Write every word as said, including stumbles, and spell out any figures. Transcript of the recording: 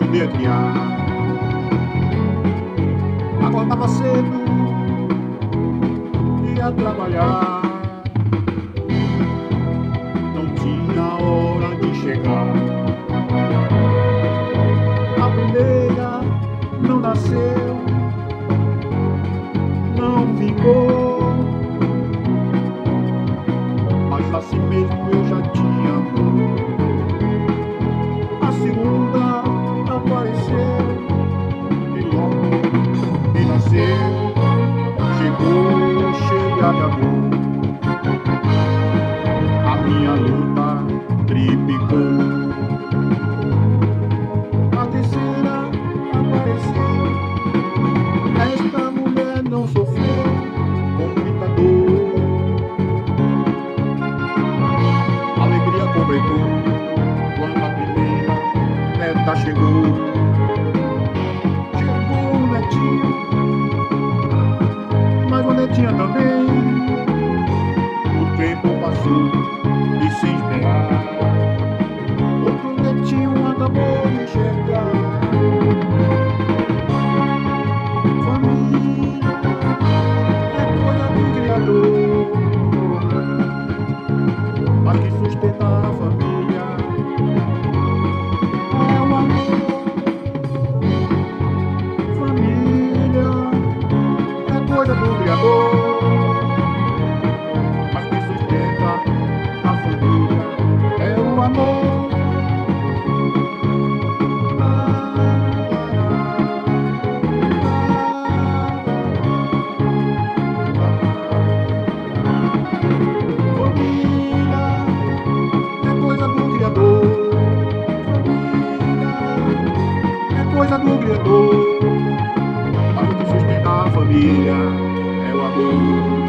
aprender a criar. Acordava cedo, ia trabalhar, não tinha hora de chegar. A primeira não nasceu, não vingou, mas assim mesmo eu já tinha amor. A segunda apareceu e logo me nasceu, chegou cheia de amor. A minha luta triplicou. A terceira apareceu, esta mulher não sofreu com muita dor. A alegria completou quando a primeira neta chegou. Chegou o netinho, mas o netinha também. O tempo passou e sem esperar, outro netinho acabou de chegar. Família é coisa do Criador, mas que sustenta a família é o amor. Família é coisa do Criador, mas que sustenta a família é o amor. Coisa do Criador, mas o que sustenta a família é o amor.